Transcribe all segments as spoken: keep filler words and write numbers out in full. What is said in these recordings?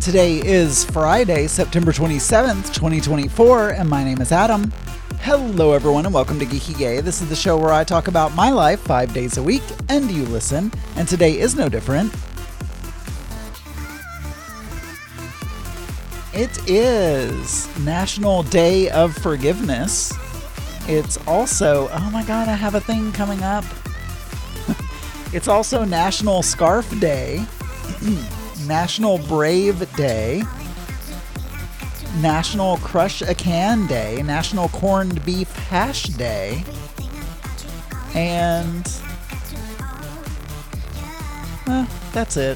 Today is Friday, September twenty-seventh, twenty twenty-four, and my name is Adam. Hello everyone and welcome to Geeky Gay. This is the show where I talk about my life five days a week, and you listen, and today is no different. It is National Day of Forgiveness. It's also, oh my god, I have a thing coming up. It's also National Scarf Day, National Brave Day, National Crush a Can Day, National Corned Beef Hash Day, and uh, that's it.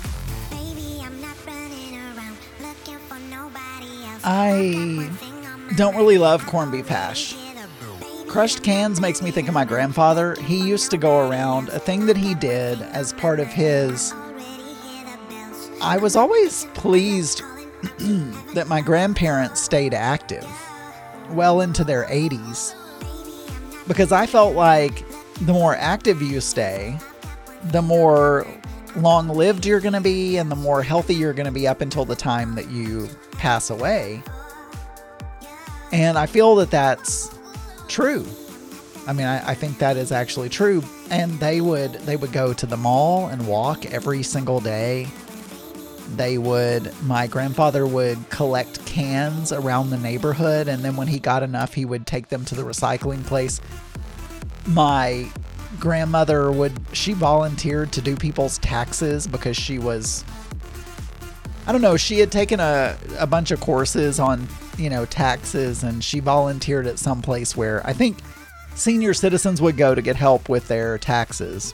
I don't really love corned beef hash. Crushed cans makes me think of my grandfather. He used to go around, a thing that he did as part of his... I was always pleased that my grandparents stayed active well into their eighties, because I felt like the more active you stay, the more long-lived you're going to be and the more healthy you're going to be up until the time that you pass away. And I feel that that's true. I mean, I, I think that is actually true. And they would they would go to the mall and walk every single day. They would, my grandfather would collect cans around the neighborhood, and then when he got enough, he would take them to the recycling place. My grandmother would, she volunteered to do people's taxes because she was, I don't know, she had taken a, a bunch of courses on, you know, taxes, and she volunteered at some place where I think senior citizens would go to get help with their taxes.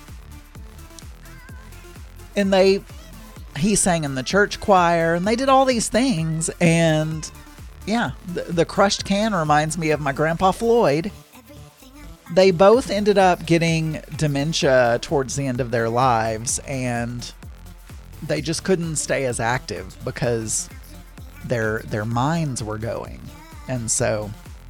And they, he sang in the church choir, and they did all these things. And yeah, the, the crushed can reminds me of my grandpa Floyd. They both ended up getting dementia towards the end of their lives, and they just couldn't stay as active because their their minds were going. And so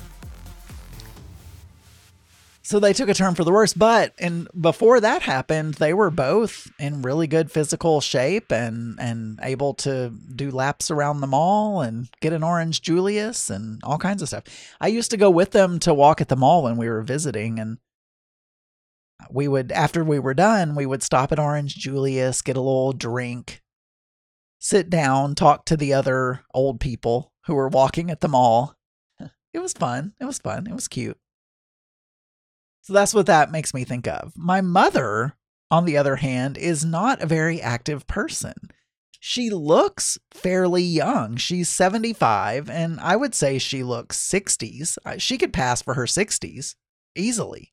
so they took a turn for the worse. But and before that happened, they were both in really good physical shape and and able to do laps around the mall and get an Orange Julius and all kinds of stuff. I used to go with them to walk at the mall when we were visiting, and we would, after we were done, we would stop at Orange Julius, get a little drink, sit down, talk to the other old people who were walking at the mall. It was fun. It was fun. It was cute. So that's what that makes me think of. My mother, on the other hand, is not a very active person. She looks fairly young. She's seventy-five, and I would say she looks sixties. She could pass for her sixties easily.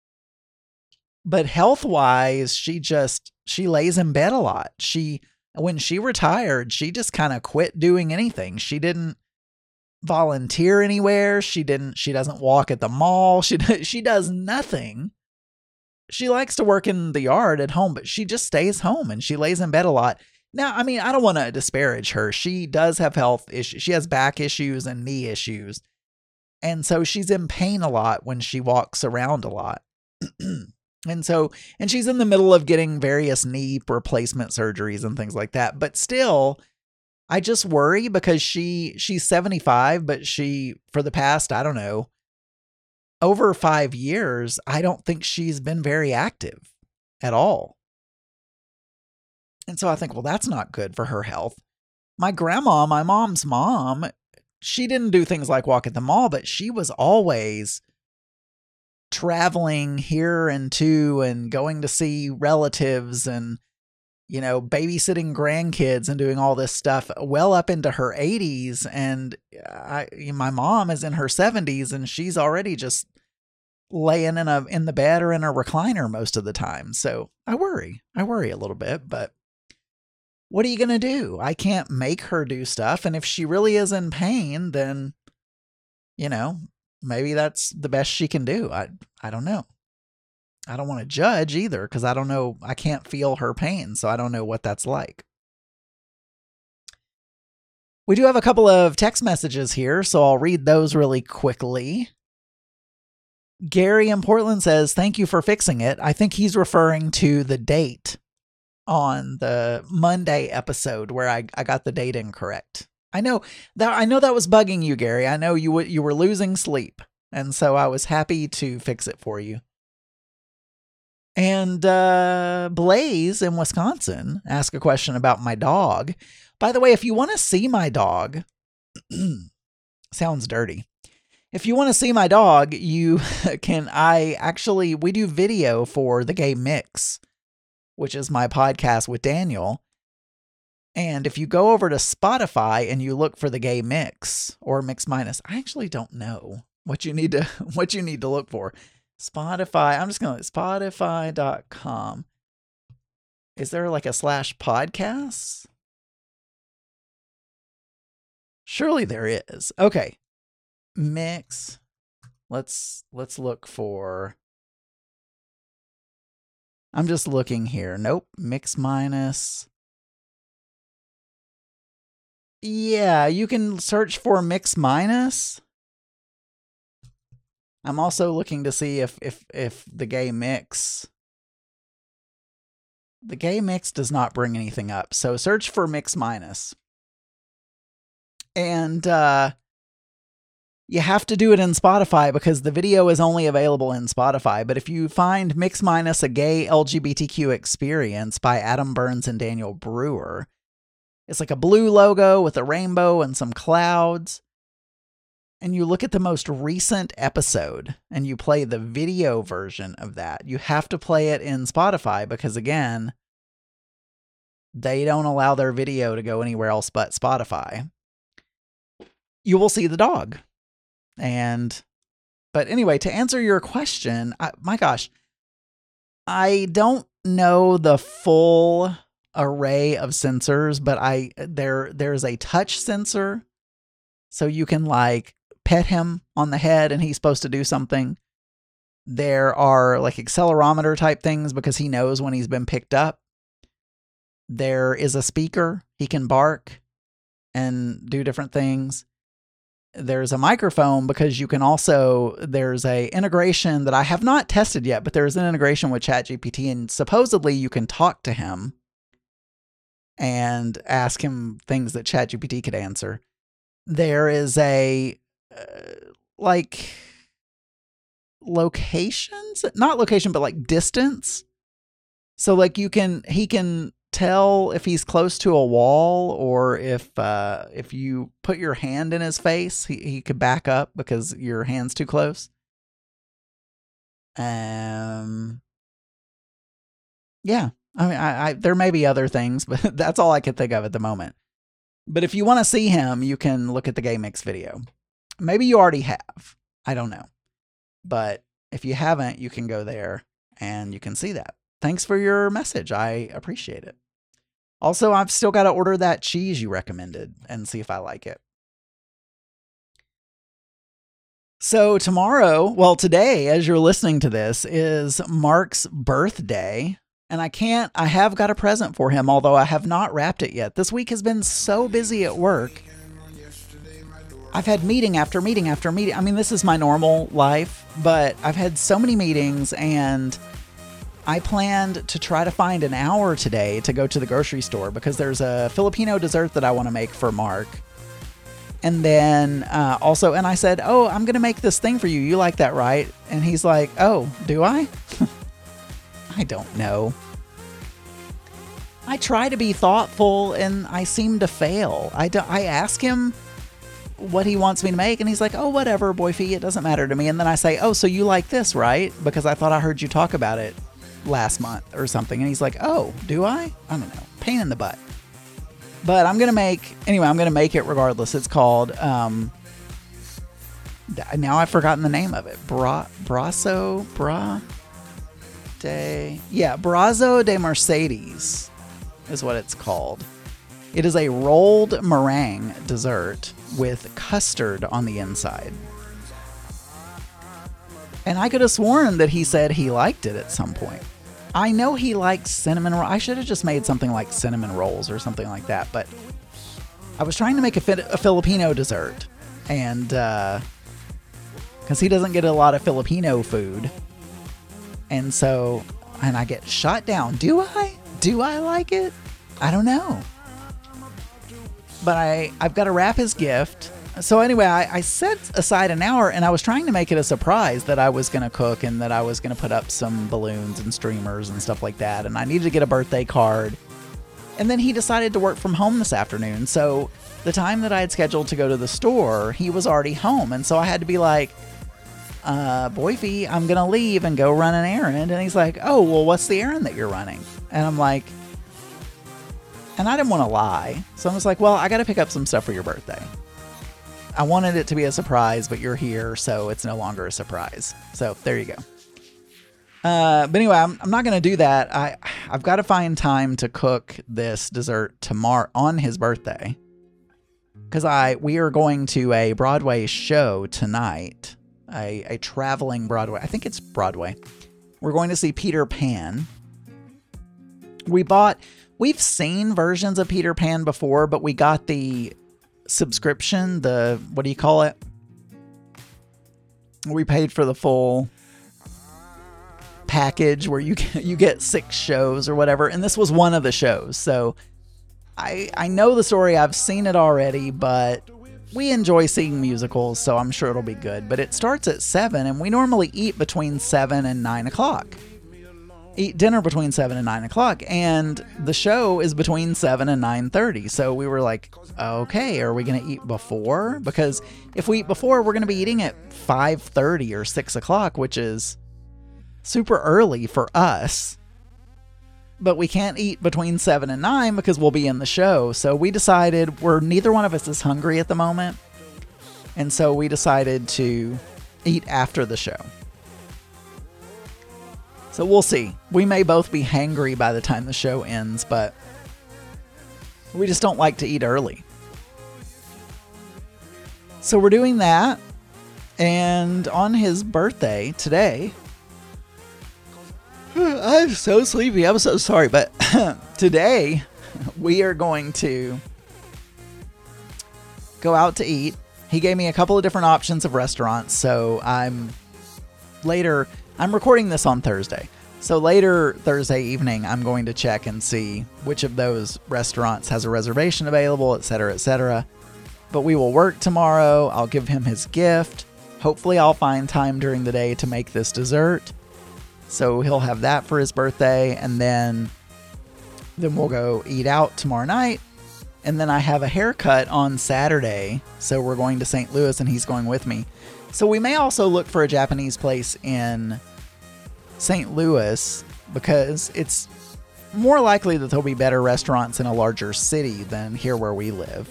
But health-wise, she just, she lays in bed a lot. She, when she retired, she just kind of quit doing anything. She didn't volunteer anywhere. She didn't, she doesn't walk at the mall. She, she does nothing. She likes to work in the yard at home, but she just stays home and she lays in bed a lot. Now, I mean, I don't want to disparage her. She does have health issues. She has back issues and knee issues. And so she's in pain a lot when she walks around a lot. And so, and she's in the middle of getting various knee replacement surgeries and things like that. But still, I just worry because she, she's seventy-five, but she, for the past, I don't know, over five years, I don't think she's been very active at all. And so I think, well, that's not good for her health. My grandma, my mom's mom, she didn't do things like walk at the mall, but she was always traveling here and to and going to see relatives and, you know, babysitting grandkids and doing all this stuff well up into her eighties. And I, my mom is in her seventies and she's already just laying in a, in the bed or in a recliner most of the time. So I worry, I worry a little bit, but what are you going to do? I can't make her do stuff. And if she really is in pain, then, you know, maybe that's the best she can do. I, I don't know. I don't want to judge either because I don't know. I can't feel her pain, so I don't know what that's like. We do have a couple of text messages here, so I'll read those really quickly. Gary in Portland says, thank you for fixing it. I think he's referring to the date on the Monday episode where I, I got the date incorrect. I know that I know that was bugging you, Gary. I know you w- you were losing sleep, and so I was happy to fix it for you. And uh, Blaze in Wisconsin asked a question about my dog. By the way, if you want to see my dog, sounds dirty. If you want to see my dog, you can. I actually we do video for the Gay Mix, which is my podcast with Daniel. And if you go over to Spotify and you look for the Gay Mix or Mix Minus, I actually don't know what you need to what you need to look for. Spotify, I'm just going to spotify dot com. Is there like a slash podcasts? Surely there is. Okay. Mix. Let's let's look for I'm just looking here. Nope. Mix Minus. Yeah, you can search for Mix Minus. I'm also looking to see if if if the Gay Mix the Gay Mix does not bring anything up. So search for Mix Minus. And uh you have to do it in Spotify because the video is only available in Spotify. But if you find Mix Minus a Gay L G B T Q Experience by Adam Burns and Daniel Brewer, it's like a blue logo with a rainbow and some clouds. And you look at the most recent episode and you play the video version of that. You have to play it in Spotify because, again, they don't allow their video to go anywhere else but Spotify. You will see the dog. And, but anyway, to answer your question, I, my gosh, I don't know the full array of sensors, but I, there, there's a touch sensor. So you can like pet him on the head and he's supposed to do something. There are like accelerometer type things because he knows when he's been picked up. There is a speaker. He can bark and do different things. There's a microphone because you can also, there's a integration that I have not tested yet, but there's an integration with ChatGPT and supposedly you can talk to him and ask him things that ChatGPT could answer. There is a, uh, like, locations, not location, but like distance. So like you can, he can tell if he's close to a wall or if uh, if you put your hand in his face, he, he could back up because your hand's too close. Um, yeah, I mean, I, I there may be other things, but that's all I can think of at the moment. But if you want to see him, you can look at the Gay Mix video. Maybe you already have. I don't know. But if you haven't, you can go there and you can see that. Thanks for your message. I appreciate it. Also, I've still got to order that cheese you recommended and see if I like it. So tomorrow, well, today, as you're listening to this, is Mark's birthday. And I can't, I have got a present for him, although I have not wrapped it yet. This week has been so busy at work. I've had meeting after meeting after meeting. I mean, this is my normal life, but I've had so many meetings and I planned to try to find an hour today to go to the grocery store because there's a Filipino dessert that I want to make for Mark. And then uh, also, and I said, oh, I'm going to make this thing for you. You like that, right? And he's like, oh, do I? I don't know. I try to be thoughtful and I seem to fail. I, do, I ask him what he wants me to make and he's like, oh, whatever, boyfie, it doesn't matter to me. And then I say, oh, so you like this, right? Because I thought I heard you talk about it last month or something. And he's like, oh, do I? I don't know. Pain in the butt. But I'm going to make, anyway, I'm going to make it regardless. It's called, um, now I've forgotten the name of it. Bra, Brazo, Bra, de, yeah, Brazo de Mercedes is what it's called. It is a rolled meringue dessert with custard on the inside. And I could have sworn that he said he liked it at some point. I know he likes cinnamon rolls. I should have just made something like cinnamon rolls or something like that. But I was trying to make a, fi- a Filipino dessert. And, uh, because he doesn't get a lot of Filipino food. And so, and I get shot down. Do I? Do I like it? I don't know. But I, I've got to wrap his gift. So anyway, I, I set aside an hour, and I was trying to make it a surprise that I was going to cook and that I was going to put up some balloons and streamers and stuff like that. And I needed to get a birthday card. And then he decided to work from home this afternoon. So the time that I had scheduled to go to the store, he was already home. And so I had to be like, uh, Boyfie, I'm going to leave and go run an errand. And he's like, oh, well, what's the errand that you're running? And I'm like, and I didn't want to lie. So I was like, well, I got to pick up some stuff for your birthday. I wanted it to be a surprise, but you're here, so it's no longer a surprise. So there you go. Uh, but anyway, I'm, I'm not going to do that. I, I've got to find time to cook this dessert tomorrow on his birthday. Because I we are going to a Broadway show tonight. A, a traveling Broadway. I think it's Broadway. We're going to see Peter Pan. We bought... We've seen versions of Peter Pan before, but we got the subscription, the, what do you call it? We paid for the full package where you get, you get six shows or whatever, and this was one of the shows. So I I know the story, I've seen it already, but we enjoy seeing musicals, so I'm sure it'll be good. But it starts at seven, and we normally eat between seven and nine o'clock. Eat dinner between seven and nine o'clock, and the show is between seven and nine thirty. So we were like, okay, are we going to eat before? Because if we eat before, we're going to be eating at five thirty or six o'clock, which is super early for us. But we can't eat between seven and nine because we'll be in the show. So we decided we're neither one of us is hungry at the moment. And so we decided to eat after the show. So we'll see. We may both be hangry by the time the show ends, but we just don't like to eat early. So we're doing that. And on his birthday today, I'm so sleepy. I'm so sorry. But today we are going to go out to eat. He gave me a couple of different options of restaurants. So I'm later... I'm recording this on Thursday. So later Thursday evening, I'm going to check and see which of those restaurants has a reservation available, et cetera, et cetera. But we will work tomorrow. I'll give him his gift. Hopefully I'll find time during the day to make this dessert. So he'll have that for his birthday. And then, then we'll go eat out tomorrow night. And then I have a haircut on Saturday. So we're going to Saint Louis and he's going with me. So we may also look for a Japanese place in Saint Louis because it's more likely that there'll be better restaurants in a larger city than here where we live.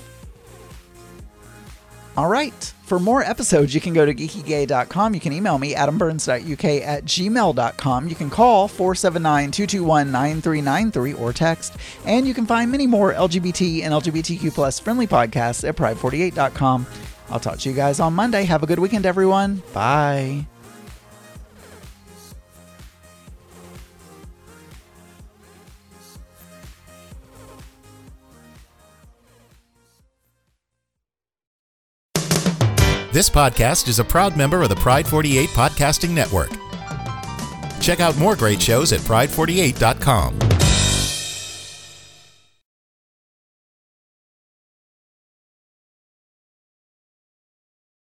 All right. For more episodes, you can go to geeky gay dot com. You can email me, adam burns dot u k at gmail dot com. You can call four seven nine, two two one, nine three nine three or text. And you can find many more L G B T and L G B T Q plus friendly podcasts at pride forty-eight dot com. I'll talk to you guys on Monday. Have a good weekend, everyone. Bye. This podcast is a proud member of the Pride forty-eight Podcasting Network. Check out more great shows at pride forty-eight dot com.